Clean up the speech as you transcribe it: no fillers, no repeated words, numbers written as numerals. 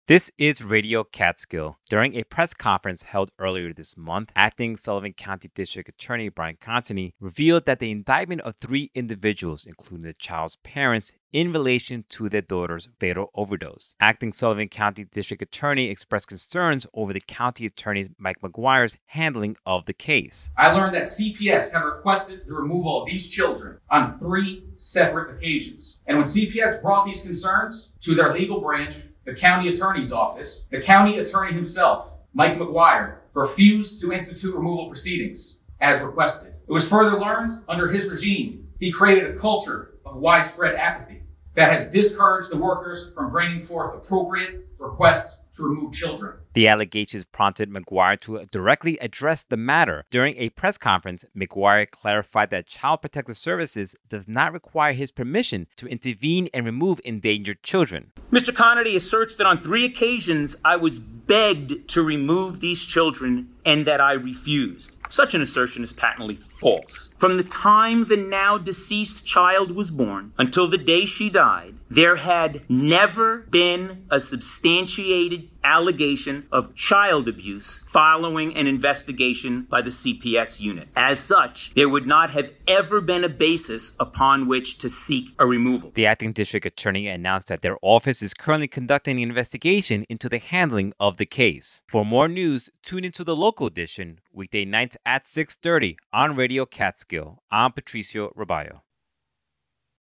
This is Radio Catskill. During a press conference held earlier this month, Acting Sullivan County District Attorney Brian Constantine revealed that the indictment of 3 individuals, including the child's parents, in relation to their daughter's fatal overdose. Acting Sullivan County District Attorney expressed concerns over the county attorney Mike McGuire's handling of the case. I learned that CPS had requested the removal of these children on 3 separate occasions. And when CPS brought these concerns to their legal branch, the county attorney's office, the county attorney himself, Mike McGuire, refused to institute removal proceedings as requested. It was further learned under his regime, he created a culture of widespread apathy that has discouraged the workers from bringing forth appropriate requests to remove children. The allegations prompted McGuire to directly address the matter. During a press conference, McGuire clarified that Child Protective Services does not require his permission to intervene and remove endangered children. Mr. Connerty asserts that on 3 occasions I was begged to remove these children and that I refused. Such an assertion is patently false. From the time the now deceased child was born until the day she died, there had never been a substantiated allegation of child abuse following an investigation by the CPS unit. As such, there would not have ever been a basis upon which to seek a removal. The acting district attorney announced that their office is currently conducting an investigation into the handling of the case. For more news, tune into the local edition, weekday nights at 6:30 on Radio Catskill. I'm Patricio Roballo.